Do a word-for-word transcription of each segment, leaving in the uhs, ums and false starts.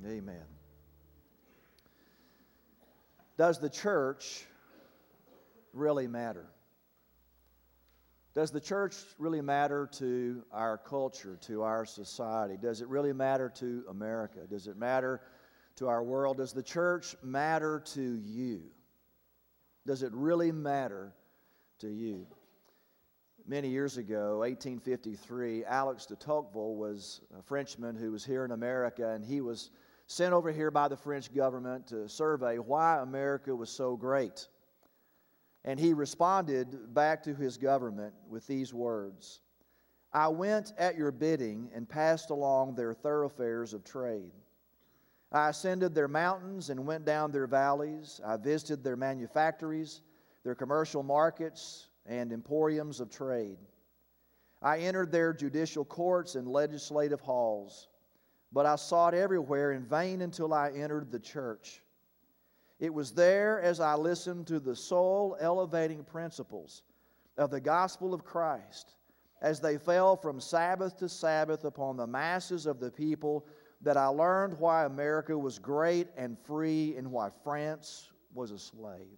Amen. Does the church really matter? Does the church really matter to our culture, to our society? Does it really matter to America? Does it matter to our world? Does the church matter to you? Does it really matter to you? Many years ago, eighteen fifty-three, Alex de Tocqueville was a Frenchman who was here in America, and he was sent over here by the French government to survey why America was so great. And he responded back to his government with these words: "I went at your bidding and passed along their thoroughfares of trade. I ascended their mountains and went down their valleys. I visited their manufactories, their commercial markets, and emporiums of trade. I entered their judicial courts and legislative halls, but I sought everywhere in vain until I entered the church. It was there, as I listened to the soul-elevating principles of the gospel of Christ, as they fell from Sabbath to Sabbath upon the masses of the people, that I learned why America was great and free and why France was a slave."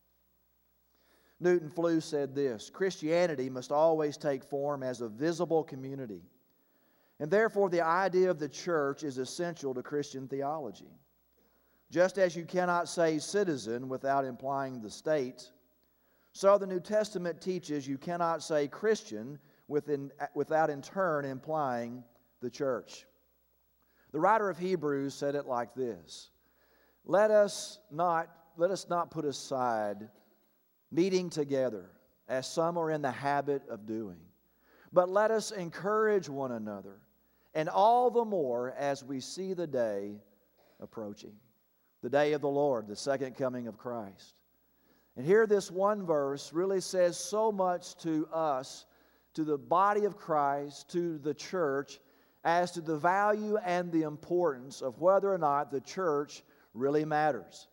Newton Flew said this: "Christianity must always take form as a visible community, and therefore the idea of the church is essential to Christian theology. Just as you cannot say citizen without implying the state, so the New Testament teaches you cannot say Christian within, without in turn implying the church." The writer of Hebrews said it like this: Let us not, let us not put aside meeting together, as some are in the habit of doing, but let us encourage one another, and all the more as we see the day approaching, the day of the Lord, the second coming of Christ. And here this one verse really says so much to us, to the body of Christ, to the church, as to the value and the importance of whether or not the church really matters.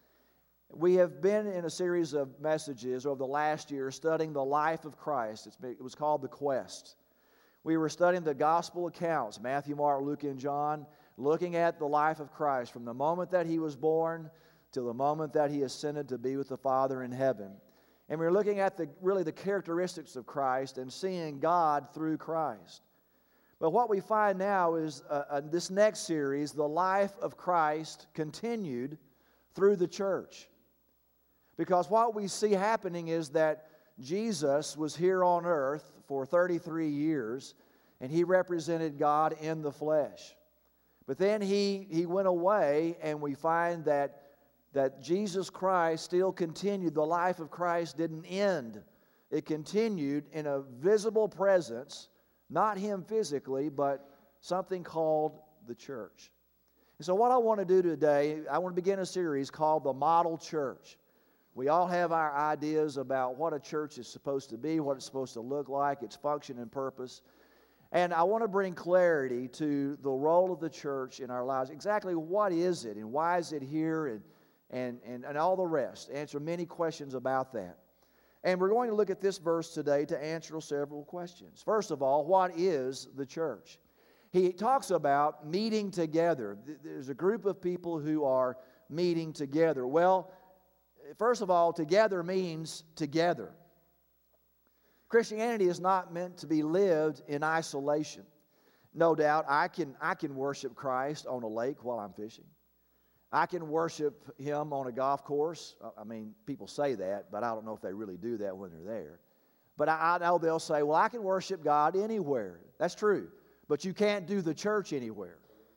We have been in a series of messages over the last year studying the life of Christ. It's been, it was called The Quest. We were studying the gospel accounts, Matthew, Mark, Luke, and John, looking at the life of Christ from the moment that He was born till the moment that He ascended to be with the Father in heaven. And we were looking at the really the characteristics of Christ and seeing God through Christ. But what we find now is uh, uh, this next series, the life of Christ continued through the church. Because what we see happening is that Jesus was here on earth for thirty-three years, and He represented God in the flesh. But then He, he went away, and we find that, that Jesus Christ still continued. The life of Christ didn't end. It continued in a visible presence, not Him physically, but something called the church. And so what I want to do today, I want to begin a series called The Model Church. We all have our ideas about what a church is supposed to be, what it's supposed to look like, its function and purpose. And I want to bring clarity to the role of the church in our lives. Exactly what is it and why is it here and, and, and, and all the rest. Answer many questions about that. And we're going to look at this verse today to answer several questions. First of all, what is the church? He talks about meeting together. There's a group of people who are meeting together. Well, first of all, together means together. Christianity is not meant to be lived in isolation. No doubt, I can, I can worship Christ on a lake while I'm fishing. I can worship Him on a golf course. I mean, people say that, but I don't know if they really do that when they're there. But I, I know they'll say, well, I can worship God anywhere. That's true. But you can't do the church anywhere.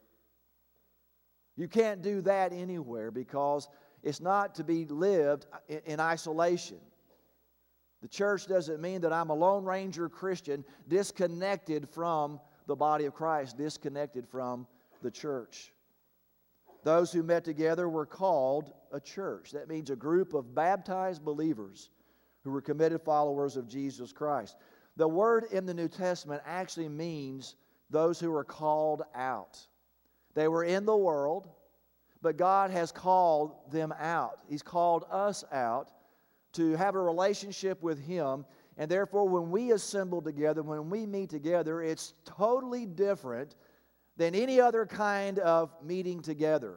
You can't do that anywhere because it's not to be lived in, in isolation. The church doesn't mean that I'm a Lone Ranger Christian disconnected from the body of Christ, disconnected from the church. Those who met together were called a church. That means a group of baptized believers who were committed followers of Jesus Christ. The word in the New Testament actually means those who were called out. They were in the world, but God has called them out. He's called us out to have a relationship with Him. And therefore, when we assemble together, when we meet together, it's totally different than any other kind of meeting together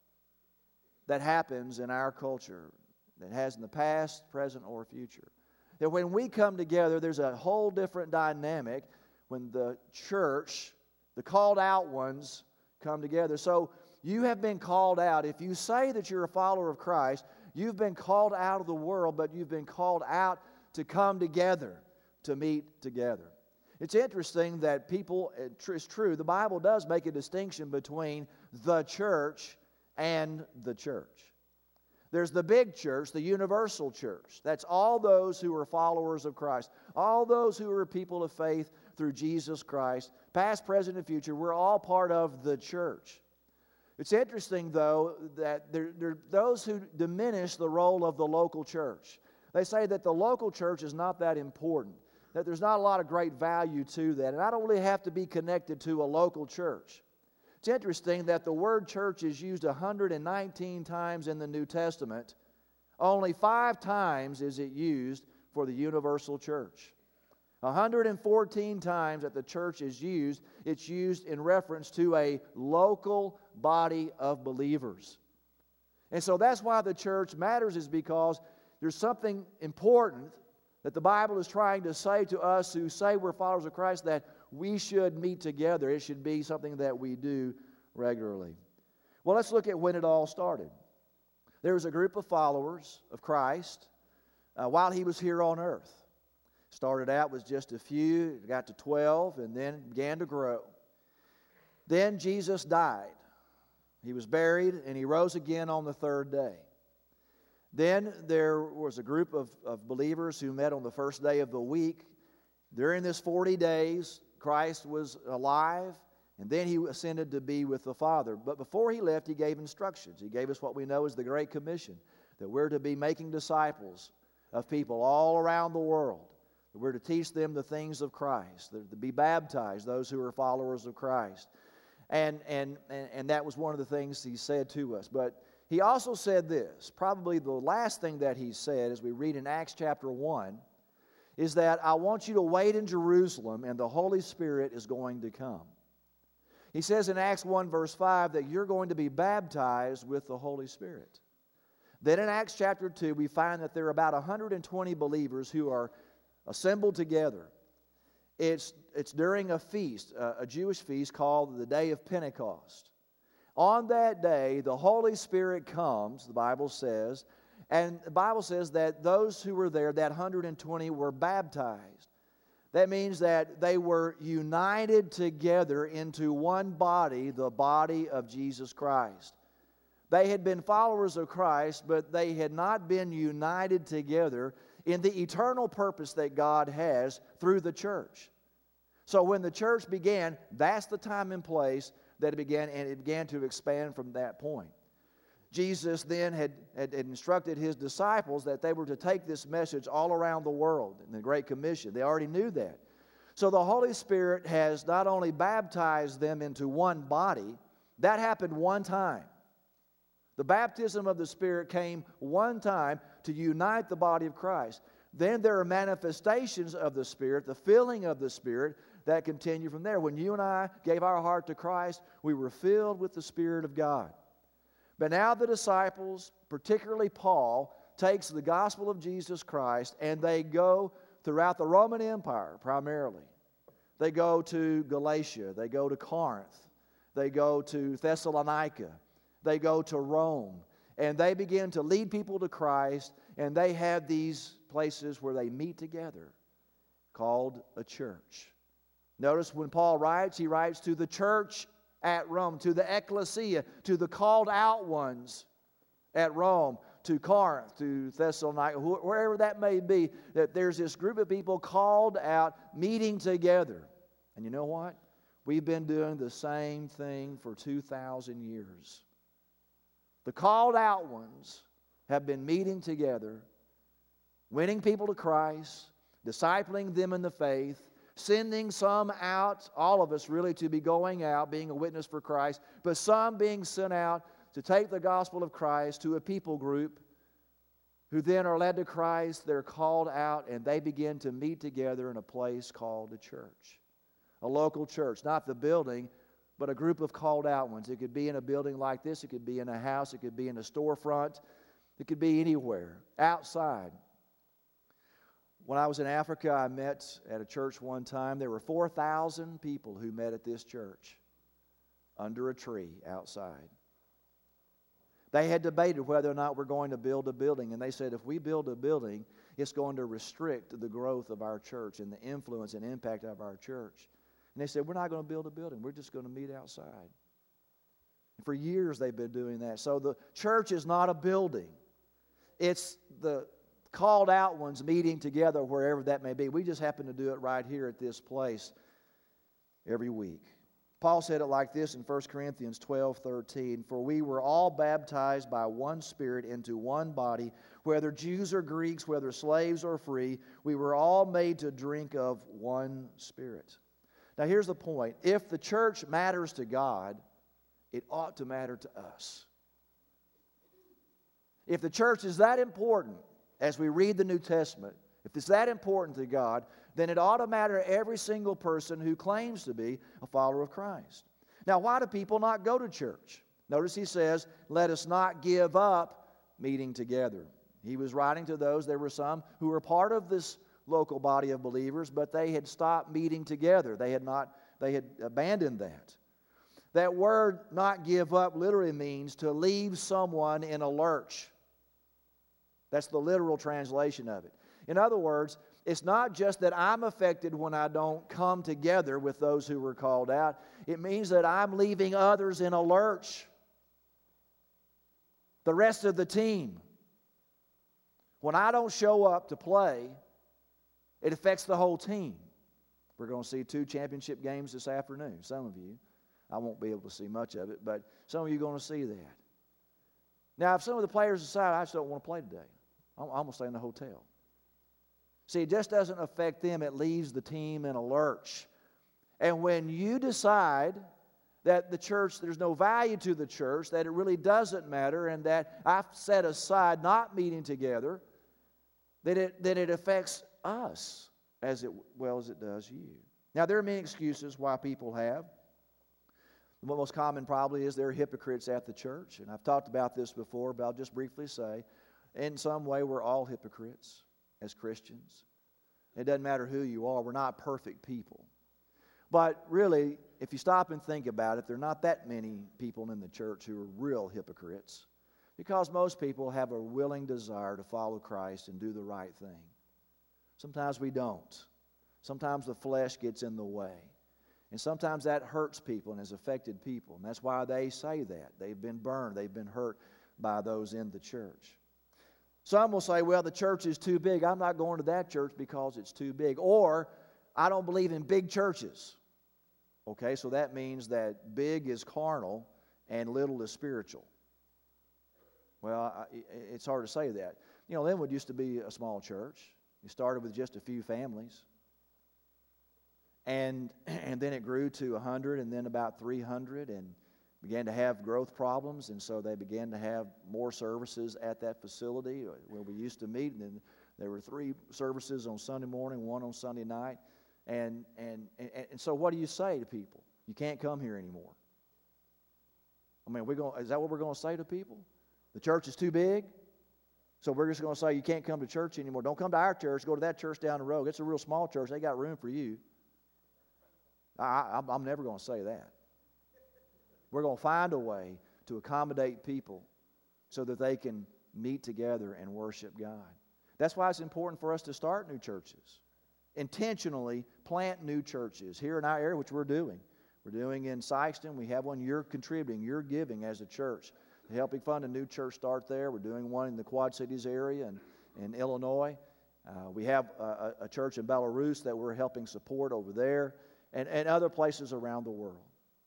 that happens in our culture, that has in the past, present, or future. That when we come together, there's a whole different dynamic when the church, the called out ones, come together. So you have been called out. If you say that you're a follower of Christ, you've been called out of the world, but you've been called out to come together, to meet together. It's interesting that people, it's true, the Bible does make a distinction between the church and the church. There's the big church, the universal church. That's all those who are followers of Christ. All those who are people of faith through Jesus Christ. Past, present, and future, we're all part of the church. It's interesting, though, that there, there are those who diminish the role of the local church. They say that the local church is not that important, that there's not a lot of great value to that, and I don't really have to be connected to a local church. It's interesting that the word church is used one hundred nineteen times in the New Testament. Only five times is it used for the universal church. one hundred fourteen times that the church is used, it's used in reference to a local body of believers. And so that's why the church matters, is because there's something important that the Bible is trying to say to us who say we're followers of Christ, that we should meet together. It should be something that we do regularly. Well, let's look at when it all started. There was a group of followers of Christ uh, while He was here on earth. Started out with just a few, got to twelve, and then began to grow. Then Jesus died. He was buried, and He rose again on the third day. Then there was a group of, of believers who met on the first day of the week. During this forty days, Christ was alive, and then He ascended to be with the Father. But before He left, He gave instructions. He gave us what we know as the Great Commission, that we're to be making disciples of people all around the world, that we're to teach them the things of Christ, that to be baptized, those who are followers of Christ. And, and, and, and that was one of the things He said to us. But He also said this, probably the last thing that He said, as we read in Acts chapter one, is that I want you to wait in Jerusalem, and the Holy Spirit is going to come. He says in Acts one verse five that you're going to be baptized with the Holy Spirit. Then in Acts chapter two, we find that there are about one hundred twenty believers who are assembled together. It's, it's during a feast, a Jewish feast called the Day of Pentecost. On that day, the Holy Spirit comes, the Bible says, and the Bible says that those who were there, that one hundred twenty, were baptized. That means that they were united together into one body, the body of Jesus Christ. They had been followers of Christ, but they had not been united together in the eternal purpose that God has through the church. So when the church began, that's the time and place that it began, and it began to expand from that point. Jesus then had, had, had instructed His disciples that they were to take this message all around the world in the Great Commission. They already knew that. So the Holy Spirit has not only baptized them into one body, that happened one time. The baptism of the Spirit came one time to unite the body of Christ. Then there are manifestations of the Spirit, the filling of the Spirit, that continue from there. When you and I gave our heart to Christ, we were filled with the Spirit of God. But now the disciples, particularly Paul, takes the gospel of Jesus Christ and they go throughout the Roman Empire primarily. They go to Galatia, they go to Corinth, they go to Thessalonica, they go to Rome, and they begin to lead people to Christ, and they have these places where they meet together called a church. Notice when Paul writes, he writes to the church at Rome, to the ecclesia, to the called out ones at Rome, to Corinth, to Thessalonica, wherever that may be, that there's this group of people called out, meeting together. And you know what? We've been doing the same thing for two thousand years. The called out ones have been meeting together, winning people to Christ, discipling them in the faith, sending some out, all of us really, to be going out, being a witness for Christ, but some being sent out to take the gospel of Christ to a people group who then are led to Christ. They're called out and they begin to meet together in a place called a church. A local church, not the building, but a group of called out ones. It could be in a building like this. It could be in a house. It could be in a storefront. It could be anywhere, outside. When I was in Africa, I met at a church one time. There were four thousand people who met at this church under a tree outside. They had debated whether or not we're going to build a building, and they said if we build a building, it's going to restrict the growth of our church and the influence and impact of our church. And they said, we're not going to build a building. We're just going to meet outside. And for years they've been doing that. So the church is not a building. It's the called out ones meeting together wherever that may be. We just happen to do it right here at this place every week. Paul said it like this in First Corinthians twelve thirteen, for we were all baptized by one Spirit into one body, whether Jews or Greeks, whether slaves or free, we were all made to drink of one Spirit. Now here's the point. If the church matters to God, it ought to matter to us. If the church is that important, as we read the New Testament, if it's that important to God, then it ought to matter to every single person who claims to be a follower of Christ. Now, why do people not go to church? Notice he says, let us not give up meeting together. He was writing to those, there were some who were part of this local body of believers, but they had stopped meeting together. They had not, they had abandoned that. That word, not give up, literally means to leave someone in a lurch. That's the literal translation of it. In other words, it's not just that I'm affected when I don't come together with those who were called out. It means that I'm leaving others in a lurch. The rest of the team. When I don't show up to play, it affects the whole team. We're going to see two championship games this afternoon. Some of you. I won't be able to see much of it, but some of you are going to see that. Now, if some of the players decide, I just don't want to play today, I'm, I'm going to stay in the hotel. See, it just doesn't affect them. It leaves the team in a lurch. And when you decide that the church, there's no value to the church, that it really doesn't matter, and that I've set aside not meeting together, that it, that it affects us as it, well as it does you. Now, there are many excuses why people have. The most common probably is they're hypocrites at the church. And I've talked about this before, but I'll just briefly say, in some way, we're all hypocrites as Christians. It doesn't matter who you are. We're not perfect people. But really, if you stop and think about it, there are not that many people in the church who are real hypocrites, because most people have a willing desire to follow Christ and do the right thing. Sometimes we don't. Sometimes the flesh gets in the way. And sometimes that hurts people and has affected people. And that's why they say that. They've been burned. They've been hurt by those in the church. Some will say, well, the church is too big. I'm not going to that church because it's too big. Or, I don't believe in big churches. Okay, so that means that big is carnal and little is spiritual. Well, it's hard to say that. You know, Linwood used to be a small church. It started with just a few families. And, and then it grew to one hundred and then about three hundred and began to have growth problems. And so they began to have more services at that facility where we used to meet. And then there were three services on Sunday morning, one on Sunday night. And, and, and, and so what do you say to people? You can't come here anymore. I mean, we're going, is that what we're going to say to people? The church is too big? So we're just going to say you can't come to church anymore. Don't come to our church. Go to that church down the road. It's a real small church. They got room for you. I, I'm never going to say that. We're going to find a way to accommodate people so that they can meet together and worship God. That's why it's important for us to start new churches. Intentionally plant new churches here in our area, which we're doing. We're doing in Sikeston. We have one you're contributing, you're giving as a church. Helping fund a new church start there. We're doing one in the Quad Cities area and in Illinois. Uh, we have a, a church in Belarus that we're helping support over there. And, and other places around the world.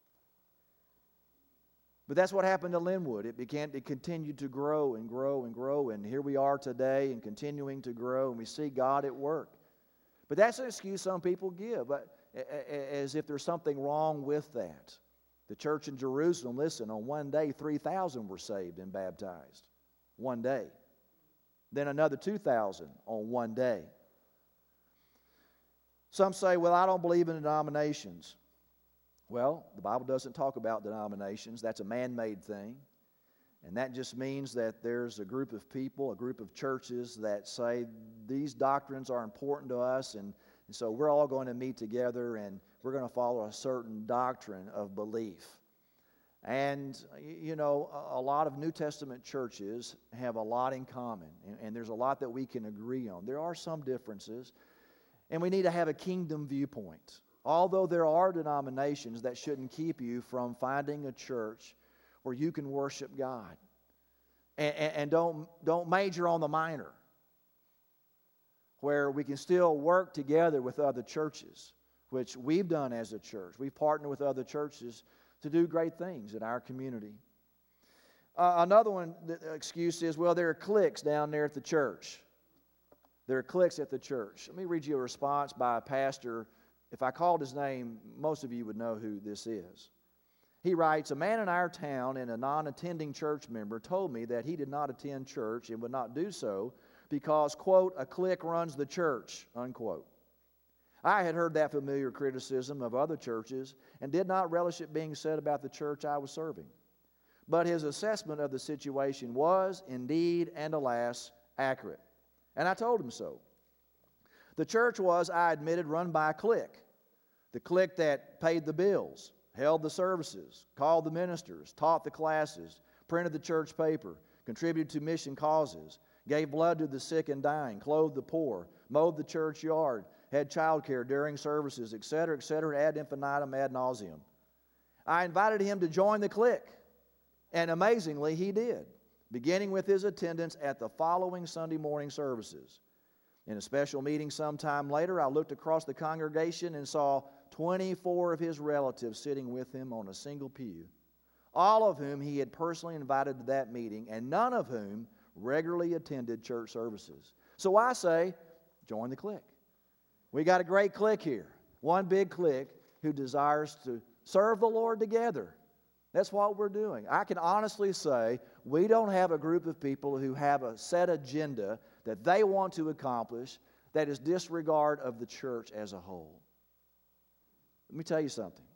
But that's what happened to Linwood. It began, it continued to grow and grow and grow, and here we are today and continuing to grow, and we see God at work. But that's an excuse some people give, but as if there's something wrong with that. The church in Jerusalem, listen, on one day, three thousand were saved and baptized. One day. Then another two thousand on one day. Some say, well, I don't believe in denominations. Well, the Bible doesn't talk about denominations. That's a man-made thing. And that just means that there's a group of people, a group of churches that say these doctrines are important to us, and, and so we're all going to meet together and we're going to follow a certain doctrine of belief. And, you know, a, a lot of New Testament churches have a lot in common, and, and there's a lot that we can agree on. There are some differences, and we need to have a kingdom viewpoint. Although there are denominations, that shouldn't keep you from finding a church where you can worship God. And, and, and don't, don't major on the minor, where we can still work together with other churches, which we've done as a church. We've partnered with other churches to do great things in our community. Uh, another one, the excuse is, well, there are cliques down there at the church. There are cliques at the church. Let me read you a response by a pastor. If I called his name, most of you would know who this is. He writes, a man in our town and a non-attending church member told me that he did not attend church and would not do so because, quote, a clique runs the church, unquote. I had heard that familiar criticism of other churches and did not relish it being said about the church I was serving. But his assessment of the situation was, indeed and alas, accurate. And I told him so. The church was, I admitted, run by a clique. The clique that paid the bills, held the services, called the ministers, taught the classes, printed the church paper, contributed to mission causes, gave blood to the sick and dying, clothed the poor, mowed the church yard, had child care during services, et cetera, et cetera, ad infinitum, ad nauseum. I invited him to join the clique, and amazingly, he did, beginning with his attendance at the following Sunday morning services. In a special meeting sometime later, I looked across the congregation and saw twenty-four of his relatives sitting with him on a single pew, all of whom he had personally invited to that meeting, and none of whom regularly attended church services. So I say, join the clique. We got a great clique here, one big clique who desires to serve the Lord together. That's what we're doing. I can honestly say we don't have a group of people who have a set agenda that they want to accomplish that is disregard of the church as a whole. Let me tell you something.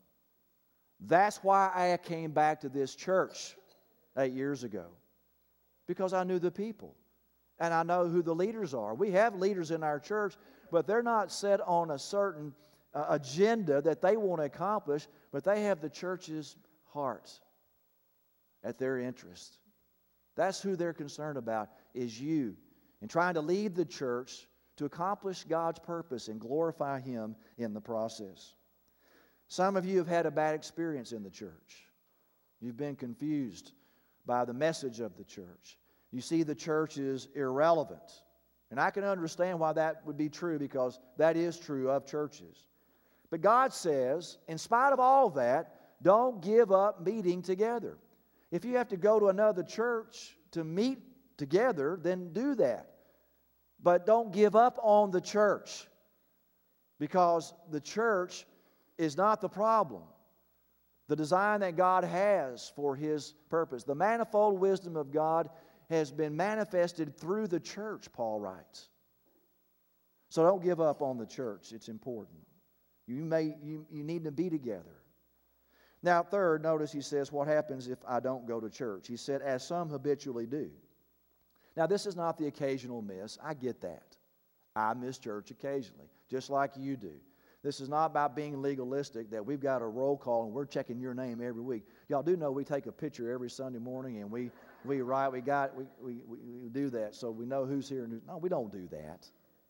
That's why I came back to this church eight years ago. Because I knew the people. And I know who the leaders are. We have leaders in our church, but they're not set on a certain uh, agenda that they want to accomplish, but they have the church's heart at their interest. That's who they're concerned about, is you. And trying to lead the church to accomplish God's purpose and glorify Him in the process. Some of you have had a bad experience in the church. You've been confused by the message of the church. You see the church is irrelevant. And I can understand why that would be true, because that is true of churches. But God says, in spite of all that, don't give up meeting together. If you have to go to another church to meet together, then do that. But don't give up on the church, because the church is not the problem. The design that God has for His purpose, the manifold wisdom of God has been manifested through the church, Paul writes. So don't give up on the church. It's important. You may you, you need to be together. Now, third, notice he says, what happens if I don't go to church? He said, as some habitually do. Now, this is not the occasional miss. I get that. I miss church occasionally, just like you do. This is not about being legalistic, that we've got a roll call and we're checking your name every week. Y'all do know we take a picture every Sunday morning and we we write, we got, we, we, we do that so we know who's here and who's... No, we don't do that.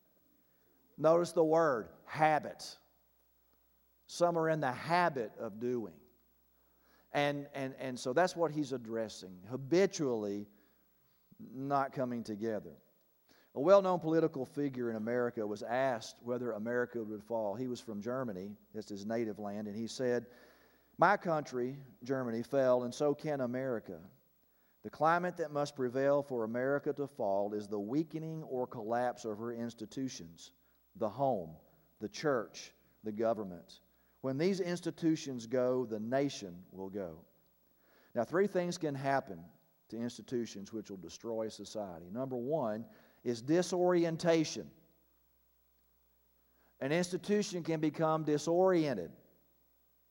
Notice the word, habit. Some are in the habit of doing. And, and, and so that's what he's addressing, habitually not coming together. A well-known political figure in America was asked whether America would fall. He was from Germany, that's his native land, and he said, my country, Germany, fell, and so can America. The climate that must prevail for America to fall is the weakening or collapse of her institutions, the home, the church, the government. When these institutions go, the nation will go. Now, three things can happen to institutions which will destroy society. Number one is disorientation. An institution can become disoriented.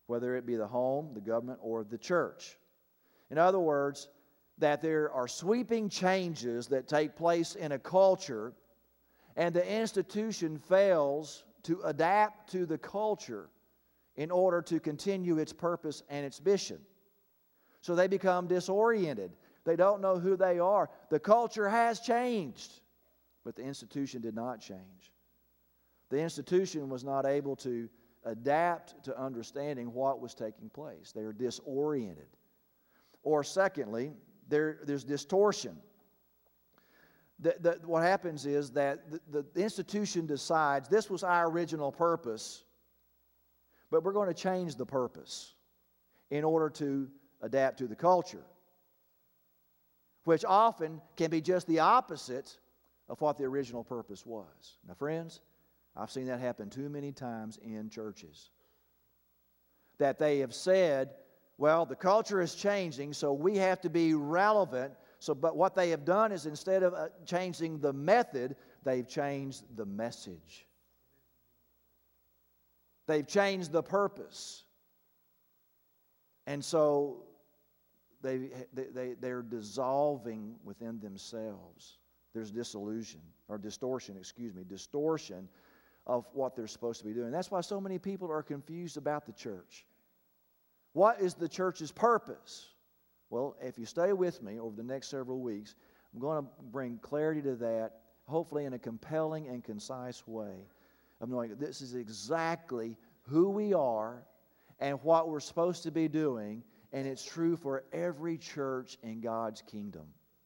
whether it be the home, the government, or the church. In other words, that there are sweeping changes that take place in a culture, and the institution fails to adapt to the culture in order to continue its purpose and its mission. So they become disoriented. They don't know who they are. The culture has changed, but the institution did not change. The institution was not able to adapt to understanding what was taking place. They are disoriented. Or secondly, there, there's distortion. The, the, what happens is that the, the institution decides this was our original purpose, but we're going to change the purpose in order to adapt to the culture, which often can be just the opposite of what the original purpose was. Now, friends, I've seen that happen too many times in churches. That they have said, well, the culture is changing, so we have to be relevant. So, but what they have done is instead of uh, changing the method, they've changed the message. They've changed the purpose. And so they, they, they're dissolving within themselves. There's disillusion, or distortion, excuse me, distortion of what they're supposed to be doing. That's why so many people are confused about the church. What is the church's purpose? Well, if you stay with me over the next several weeks, I'm going to bring clarity to that, hopefully in a compelling and concise way, of knowing that this is exactly who we are and what we're supposed to be doing, and it's true for every church in God's kingdom.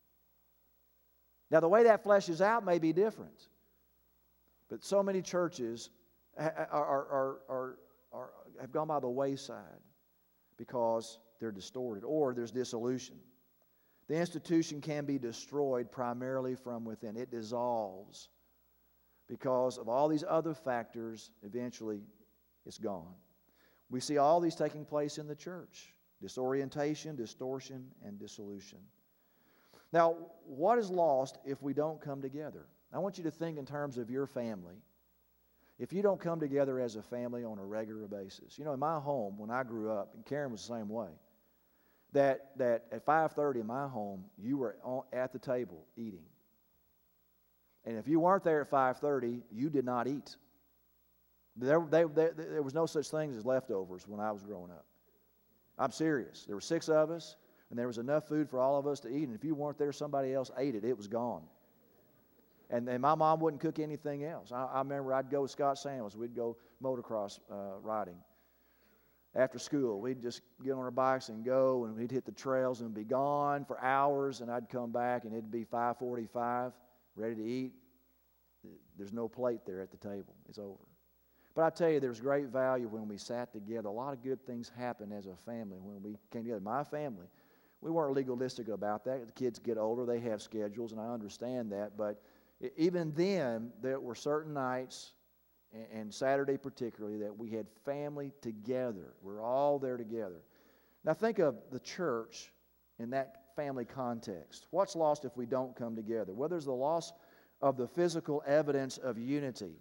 Now, the way that fleshes out may be different, but so many churches are, are, are, are, are, have gone by the wayside because they're distorted, or there's dissolution. The institution can be destroyed primarily from within. It dissolves because of all these other factors. Eventually, it's gone. We see all these taking place in the church: disorientation, distortion, and dissolution. Now, what is lost if we don't come together? I want you to think in terms of your family. If you don't come together as a family on a regular basis. You know, in my home, when I grew up, and Karen was the same way, that, that at five thirty in my home, you were on, at the table eating. And if you weren't there at five thirty, you did not eat. There, they, they, there was no such thing as leftovers when I was growing up. I'm serious. There were six of us, and there was enough food for all of us to eat. And if you weren't there, somebody else ate it. It was gone. And, and my mom wouldn't cook anything else. I, I remember I'd go with Scott Samuels. We'd go motocross uh, riding. After school, we'd just get on our bikes and go, and we'd hit the trails and be gone for hours, and I'd come back, and it'd be five forty-five, ready to eat. There's no plate there at the table. It's over. But I tell you, there's great value when we sat together. A lot of good things happen as a family when we came together. My family, we weren't legalistic about that. The kids get older, they have schedules, and I understand that, but even then, there were certain nights, and Saturday particularly, that we had family together. We're all there together. Now think of the church in that family context. What's lost if we don't come together? Well, there's the loss of the physical evidence of unity.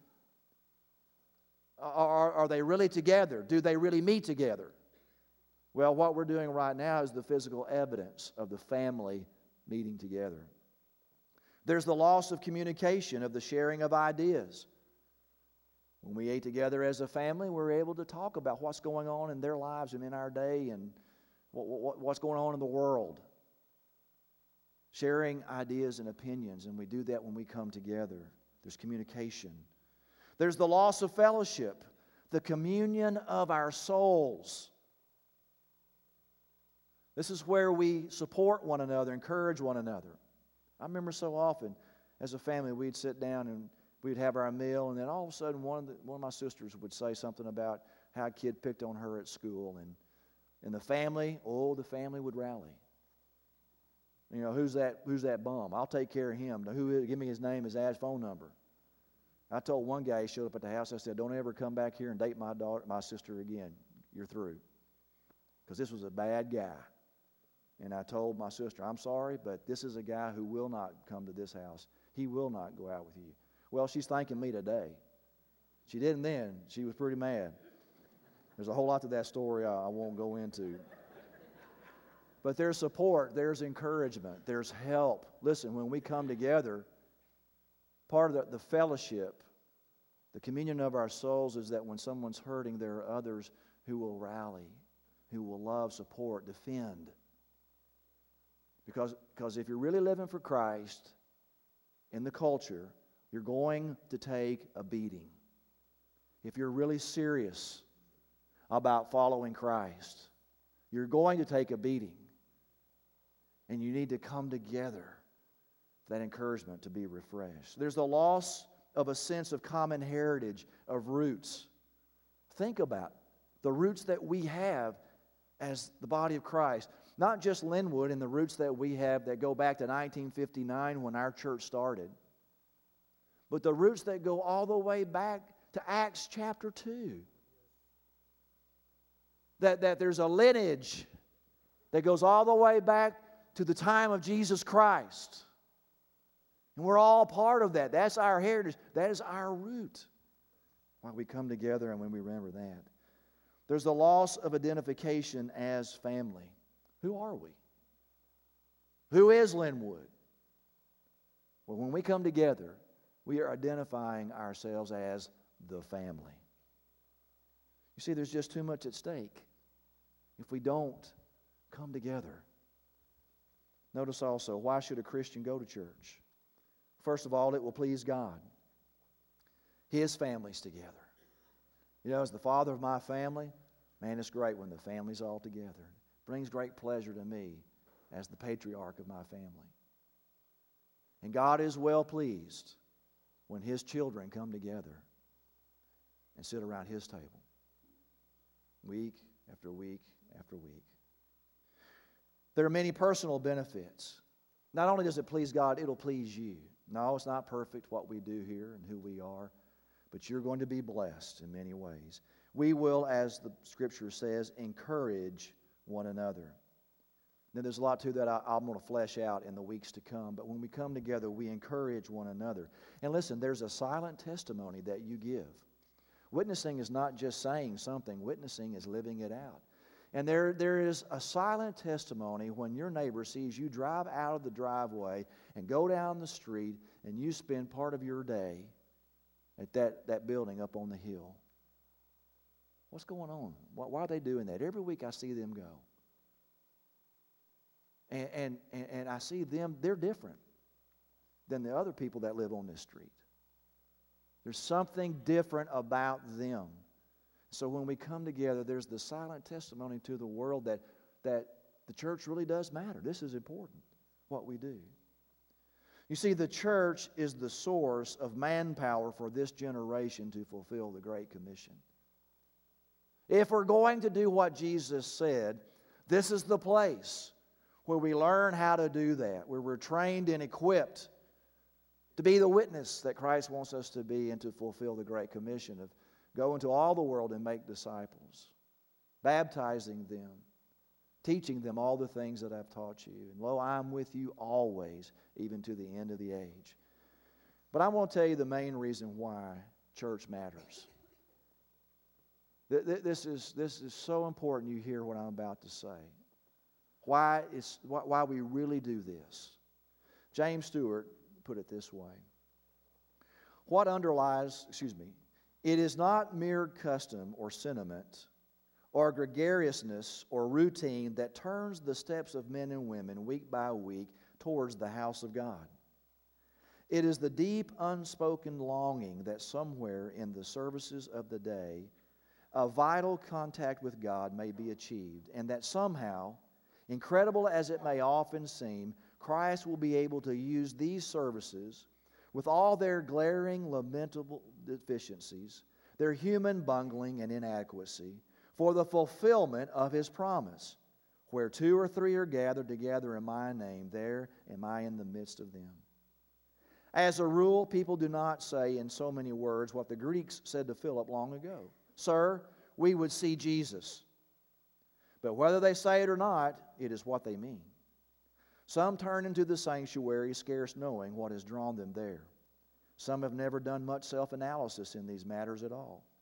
Are, are they really together? Do they really meet together? Well, what we're doing right now is the physical evidence of the family meeting together. There's the loss of communication, of the sharing of ideas. When we ate together as a family, we were able to talk about what's going on in their lives and in our day and what, what, what's going on in the world. Sharing ideas and opinions, and we do that when we come together. There's communication. There's the loss of fellowship, the communion of our souls. This is where we support one another, encourage one another. I remember so often as a family we'd sit down and we'd have our meal, and then all of a sudden one of, the, one of my sisters would say something about how a kid picked on her at school. And, and the family, oh, the family would rally. You know, who's that Who's that bum? I'll take care of him. Now, who is, give me his name, his address, phone number. I told one guy, he showed up at the house, I said, don't ever come back here and date my daughter, my sister again. You're through. Because this was a bad guy. And I told my sister, I'm sorry, but this is a guy who will not come to this house. He will not go out with you. Well, she's thanking me today. She didn't then. She was pretty mad. There's a whole lot to that story I, I won't go into. But there's support, there's encouragement, there's help. Listen, when we come together, part of the, the fellowship, the communion of our souls is that when someone's hurting, there are others who will rally, who will love, support, defend. Because, because if you're really living for Christ in the culture, you're going to take a beating. If you're really serious about following Christ, you're going to take a beating. And you need to come together for that encouragement to be refreshed. There's the loss of a sense of common heritage, of roots. Think about the roots that we have as the body of Christ. Not just Linwood and the roots that we have that go back to nineteen fifty-nine when our church started, but the roots that go all the way back to Acts chapter two. That, that there's a lineage that goes all the way back to the time of Jesus Christ. And we're all part of that. That's our heritage. That is our root. When we come together and when we remember that. There's the loss of identification as family. Who are we? Who is Linwood? Well, when we come together, we are identifying ourselves as the family. You see, there's just too much at stake if we don't come together. Notice also, why should a Christian go to church? First of all, it will please God. His family's together. You know, as the father of my family, man, it's great when the family's all together. It brings great pleasure to me as the patriarch of my family. And God is well pleased when His children come together and sit around His table. Week after week after week. There are many personal benefits. Not only does it please God, it'll please you. No, it's not perfect what we do here and who we are, but you're going to be blessed in many ways. We will, as the Scripture says, encourage one another. Now, there's a lot to that I, I'm going to flesh out in the weeks to come, but when we come together, we encourage one another. And listen, there's a silent testimony that you give. Witnessing is not just saying something. Witnessing is living it out. And there, there is a silent testimony when your neighbor sees you drive out of the driveway and go down the street and you spend part of your day at that, that building up on the hill. What's going on? Why, why are they doing that? Every week I see them go. And, and, and, and I see them, they're different than the other people that live on this street. There's something different about them. So when we come together, there's the silent testimony to the world that, that the church really does matter. This is important, what we do. You see, the church is the source of manpower for this generation to fulfill the Great Commission. If we're going to do what Jesus said, this is the place where we learn how to do that, where we're trained and equipped to be the witness that Christ wants us to be and to fulfill the Great Commission of go into all the world and make disciples, baptizing them, teaching them all the things that I've taught you. And lo, I'm with you always, even to the end of the age. But I want to tell you the main reason why church matters. This is, this is so important you hear what I'm about to say. Why, is, why we really do this. James Stewart put it this way. What underlies, excuse me, it is not mere custom or sentiment or gregariousness or routine that turns the steps of men and women week by week towards the house of God. It is the deep, unspoken longing that somewhere in the services of the day, a vital contact with God may be achieved, and that somehow, incredible as it may often seem, Christ will be able to use these services with all their glaring, lamentable deficiencies, their human bungling and inadequacy, for the fulfillment of His promise. Where two or three are gathered together in my name, there am I in the midst of them. As a rule, people do not say in so many words what the Greeks said to Philip long ago. Sir, we would see Jesus. But whether they say it or not, it is what they mean. Some turn into the sanctuary scarce knowing what has drawn them there. Some have never done much self-analysis in these matters at all.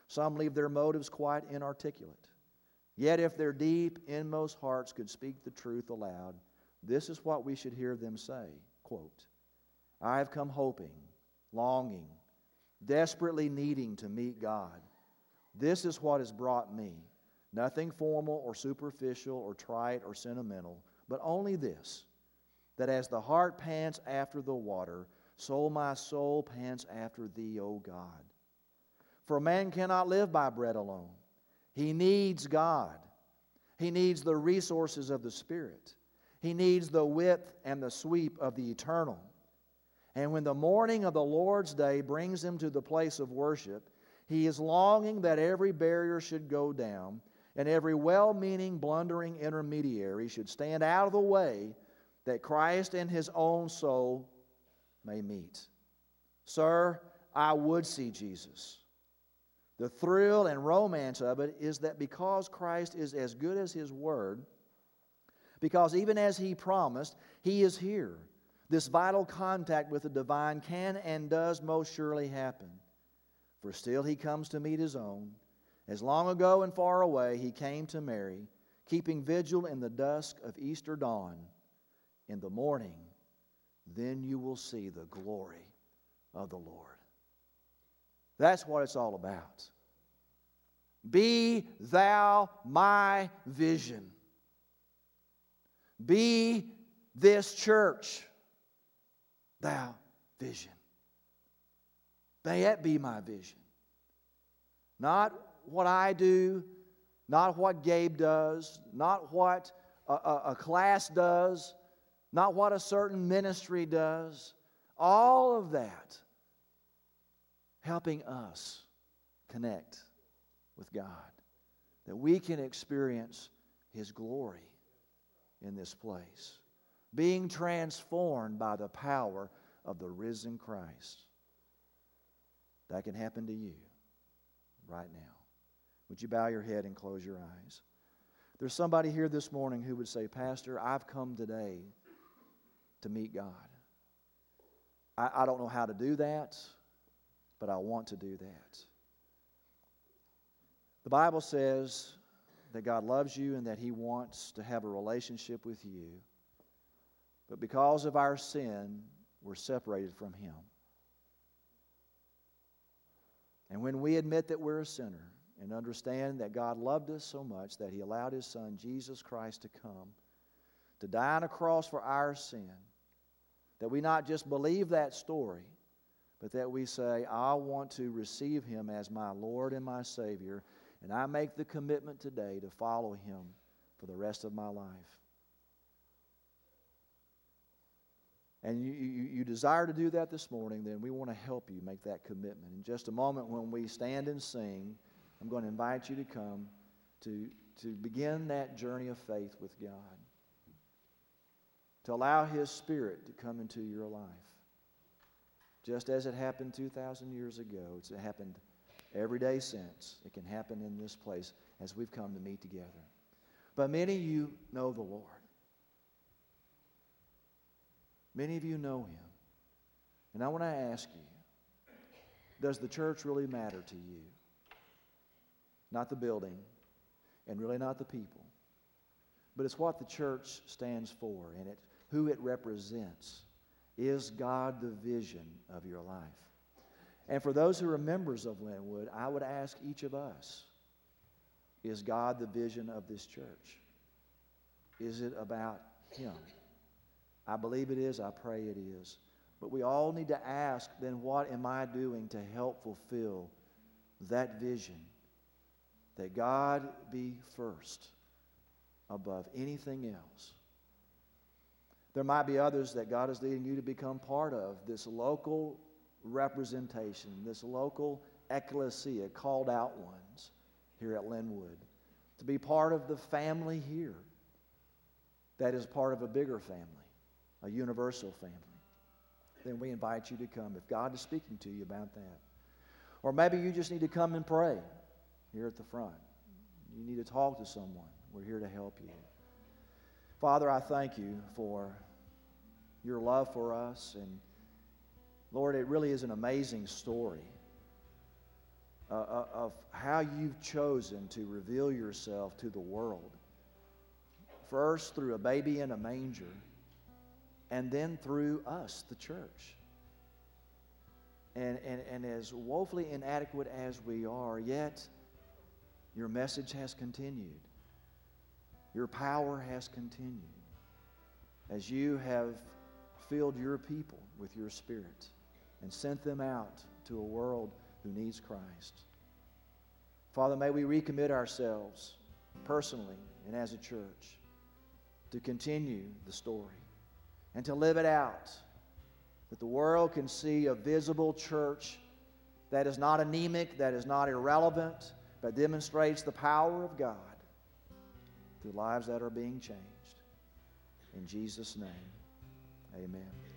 Some leave their motives quite inarticulate. Yet if their deep, inmost hearts could speak the truth aloud, this is what we should hear them say, quote, I have come hoping, longing, desperately needing to meet God. This is what has brought me. Nothing formal or superficial or trite or sentimental, but only this, that as the heart pants after the water, so my soul pants after Thee, O God. For a man cannot live by bread alone. He needs God. He needs the resources of the Spirit. He needs the width and the sweep of the eternal. And when the morning of the Lord's day brings him to the place of worship, he is longing that every barrier should go down and every well-meaning, blundering intermediary should stand out of the way that Christ and his own soul may meet. Sir, I would see Jesus. The thrill and romance of it is that because Christ is as good as His Word, because even as He promised, He is here, this vital contact with the divine can and does most surely happen. For still He comes to meet His own. As long ago and far away He came to Mary, keeping vigil in the dusk of Easter dawn. In the morning, then you will see the glory of the Lord. That's what it's all about. Be thou my vision. Be this church thou vision. May it be my vision. Not what I do, not what Gabe does, not what a, a, a class does, not what a certain ministry does. All of that helping us connect with God, that we can experience His glory in this place, being transformed by the power of the risen Christ. That can happen to you right now. Would you bow your head and close your eyes? There's somebody here this morning who would say, Pastor, I've come today to meet God. I, I don't know how to do that, but I want to do that. The Bible says that God loves you and that He wants to have a relationship with you. But because of our sin, we're separated from Him. And when we admit that we're a sinner and understand that God loved us so much that He allowed His Son, Jesus Christ, to come, to die on a cross for our sin, that we not just believe that story, but that we say, I want to receive Him as my Lord and my Savior, and I make the commitment today to follow Him for the rest of my life. And you, you, you desire to do that this morning, then we want to help you make that commitment. In just a moment when we stand and sing, I'm going to invite you to come to, to begin that journey of faith with God, to allow His Spirit to come into your life. Just as it happened two thousand years ago, it's happened every day since. It can happen in this place as we've come to meet together. But many of you know the Lord. Many of you know Him. And I want to ask you, does the church really matter to you? Not the building, and really not the people. But it's what the church stands for, and it, who it represents. Is God the vision of your life? And for those who are members of Linwood, I would ask each of us, is God the vision of this church? Is it about Him? I believe it is. I pray it is. But we all need to ask, then what am I doing to help fulfill that vision? That God be first above anything else. There might be others that God is leading you to become part of, this local representation, this local ecclesia, called out ones here at Linwood, to be part of the family here that is part of a bigger family, a universal family. Then we invite you to come if God is speaking to you about that. Or maybe you just need to come and pray here at the front. You need to talk to someone. We're here to help you. Father, I thank you for your love for us. And Lord, it really is an amazing story uh, of how you've chosen to reveal yourself to the world. First through a baby in a manger, and then through us, the church. And, and, and as woefully inadequate as we are, yet your message has continued. Your power has continued as you have filled your people with your Spirit and sent them out to a world who needs Christ. Father, may we recommit ourselves personally and as a church to continue the story and to live it out, that the world can see a visible church that is not anemic, that is not irrelevant, but demonstrates the power of God through lives that are being changed. In Jesus' name, amen.